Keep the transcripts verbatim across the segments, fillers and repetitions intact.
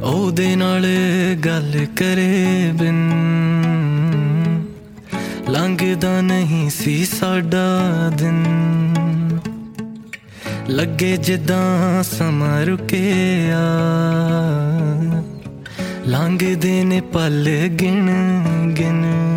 ਉਹਦੇ ਨਾਲ ਗੱਲ ਕਰੇ ਬਿਨ ਲੰਘਦਾ ਨਹੀਂ ਸੀ ਸਾਡਾ ਦਿਨ। ਲੱਗੇ ਜਿੱਦਾਂ ਸਮਾਂ ਰੁਕਿਆ, ਲੰਘਦੇ ਨੇ ਪਲ ਗਿਣ ਗਿਣ।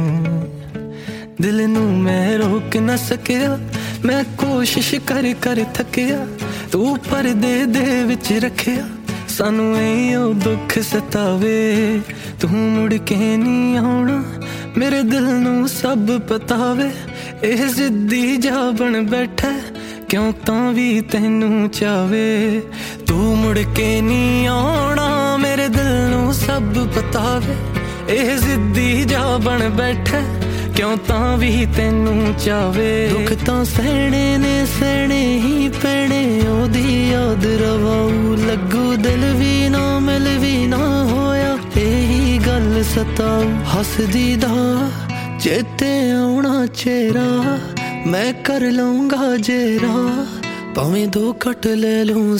ਦਿਲ ਨੂੰ ਮੈਂ ਰੋਕ ਨਾ ਸਕਿਆ, ਮੈਂ ਕੋਸ਼ਿਸ਼ ਕਰ ਕਰ ਥੱਕਿਆ। ਤੂੰ ਪਰਦੇ ਦੇ ਵਿੱਚ ਰੱਖਿਆ, ਸਾਨੂੰ ਇਹੋ ਦੁੱਖ ਸਤਾਵੇ। ਤੂੰ ਮੁੜ ਕੇ ਨਹੀਂ ਆਉਣਾ, ਮੇਰੇ ਦਿਲ ਨੂੰ ਸਭ ਪਤਾ ਵੇ। ਇਹ ਜ਼ਿੱਦੀ ਜਾ ਬਣ ਬੈਠਾ, ਕਿਉਂ ਤਾਂ ਵੀ ਤੈਨੂੰ ਚਾਵੇ। ਤੂੰ ਮੁੜ ਕੇ ਨਹੀਂ ਆਉਣਾ, ਮੇਰੇ ਦਿਲ ਨੂੰ ਸਭ ਪਤਾ ਵੇ। ਇਹ ਜ਼ਿੱਦੀ ਜਾ ਬਣ ਬੈਠਾ, ਕਿਉਂ ਤਾਂ ਵੀ ਤੈਨੂੰ ਚਾਵੇ। ਦੁੱਖ ਤਾਂ ਸਹਿਣੇ ਨੇ ਸਹਿਣੇ ਹੀ ਪੈਣੇ, ਉਹਦੀ ਯਾਦ ਰਵਾਊ ਲੱਗੂ। ਦਿਲ ਵੀ ਨਾ ਮਿਲ ਵੀ ਨਾ ਹੋਇਆ, ਇਹੀ ਗੱਲ ਸਤਾਊ। ਹੱਸਦੀ ਦਾ ਚੇਤੇ ਆਉਣਾ ਚਿਹਰਾ, ਮੈਂ ਕਰ ਲਊਂਗਾ ਜੇਰਾ। ਭਾਵੇਂ ਦੋ ਘਟ ਲੈ ਲੂੰ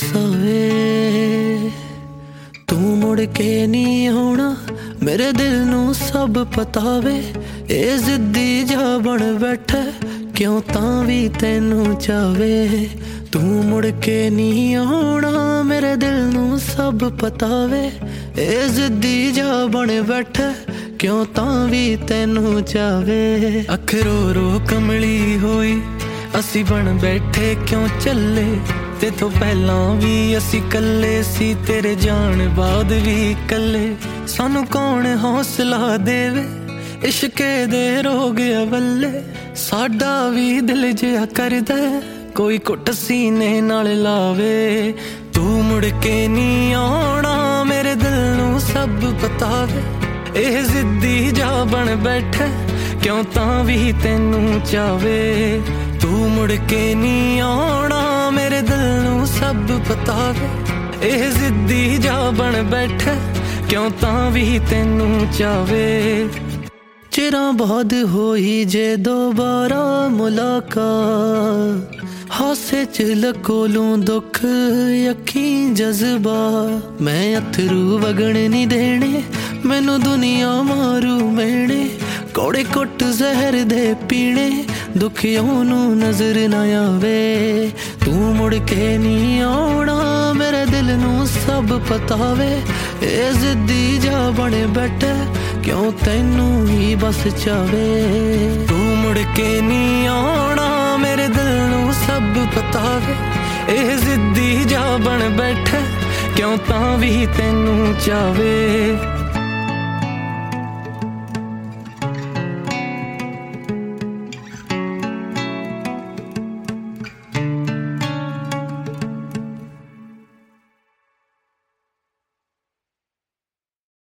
ਸਾਵੇ। ਤੂੰ ਮੁੜ ਕੇ ਨਹੀਂ ਆਉਣਾ, ਮੇਰੇ ਦਿਲ ਨੂੰ ਸਭ ਪਤਾ ਵੇ। ਇਹ ਜ਼ਿੱਦੀ ਜਾ ਬਣ ਬੈਠਾ, ਕਿਉਂ ਤਾਂ ਵੀ ਤੈਨੂੰ ਚਾਵੇ। ਤੂੰ ਮੁੜ ਕੇ ਨਹੀਂ ਆਉਣਾ, ਮੇਰੇ ਦਿਲ ਨੂੰ ਸਭ ਪਤਾ ਵੇ। ਇਹ ਜ਼ਿੱਦੀ ਜਾ ਬਣ ਬੈਠਾ, ਕਿਉਂ ਤਾਂ ਵੀ ਤੈਨੂੰ ਚਾਵੇ। ਅੱਖ ਰੋ ਰੋ ਕਮਲੀ ਹੋਈ, ਅਸੀਂ ਬਣ ਬੈਠੇ ਕਿਉਂ ਚੱਲੇ। ਤੇ ਤੋਂ ਪਹਿਲਾਂ ਵੀ ਅਸੀਂ ਕੱਲੇ ਸੀ, ਤੇਰੇ ਜਾਣ ਬਾਅਦ ਵੀ ਕੱਲੇ। ਸਾਨੂੰ ਕੌਣ ਹੌਸਲਾ ਦੇਵੇ, ਇਸ਼ਕੇ ਦੇ ਰੋਗ ਅਵੱਲੇ। ਸਾਡਾ ਵੀ ਦਿਲ ਜਿਹਾ ਕਰਦਾ, ਕੋਈ ਘੁੱਟ ਸੀਨੇ ਨਾਲ ਲਾਵੇ। ਤੂੰ ਮੁੜ ਕੇ ਨਹੀਂ ਆਉਣਾ, ਮੇਰੇ ਦਿਲ ਨੂੰ ਸਭ ਪਤਾ ਵੇ। ਇਹ ਜ਼ਿੱਦੀ ਜਾ ਬਣ ਬੈਠਾ, ਕਿਉਂ ਤਾਂ ਵੀ ਤੈਨੂੰ ਚਾਵੇ। ਤੂੰ ਮੁੜ ਕੇ ਨਹੀਂ ਆਉਣਾ, ਮੇਰੇ ਦਿਲ ਨੂੰ ਸਭ ਪਤਾ ਵੇ। ਇਹ ਜ਼ਿੱਦੀ ਜਾ ਬਣ ਬੈਠਾ, ਕਿਉਂ ਤਾਂ ਵੀ ਤੈਨੂੰ ਚਾਵੇ। ਚਿਰਾਂ ਬਾਅਦ ਹੋਈ ਜੇ ਦੁਬਾਰਾ ਮੁਲਾਕਾਤ, ਹਾਸੇ ਚ ਲਕੋ ਲੂੰ ਦੁੱਖ ਯਕੀਨ ਜਜ਼ਬਾ। ਮੈਂ ਅਥਰੂ ਵਗਣ ਨਹੀਂ ਦੇਣੇ, ਮੈਨੂੰ ਦੁਨੀਆ ਮਾਰੂ ਮੇਣੇ। ਕੌੜੇ ਕੁੱਟ ਜ਼ਹਿਰ ਦੇ ਪੀਣੇ, ਦੁਖੀਆਂ ਨੂੰ ਨਜ਼ਰ ਨਾ ਆਵੇ। ਤੂੰ ਮੁੜ ਕੇ ਨਹੀਂ ਆਉਣਾ, ਮੇਰੇ ਦਿਲ ਨੂੰ ਸਭ ਪਤਾ ਵੇ। ਇਹ ਜ਼ਿੱਦੀ ਜਾ ਬਣ ਬੈਠਾ, ਕਿਉਂ ਤੈਨੂੰ ਹੀ ਬਸ ਚਾਵੇ। ਤੂੰ ਮੁੜ ਕੇ ਨਹੀਂ ਆਉਣਾ, ਮੇਰੇ ਦਿਲ ਨੂੰ ਸਭ ਪਤਾ ਵੇ। ਇਹ ਜ਼ਿੱਦੀ ਜਾ ਬਣ ਬੈਠਾ, ਕਿਉਂ ਤਾਂ ਵੀ ਤੈਨੂੰ ਚਾਵੇ।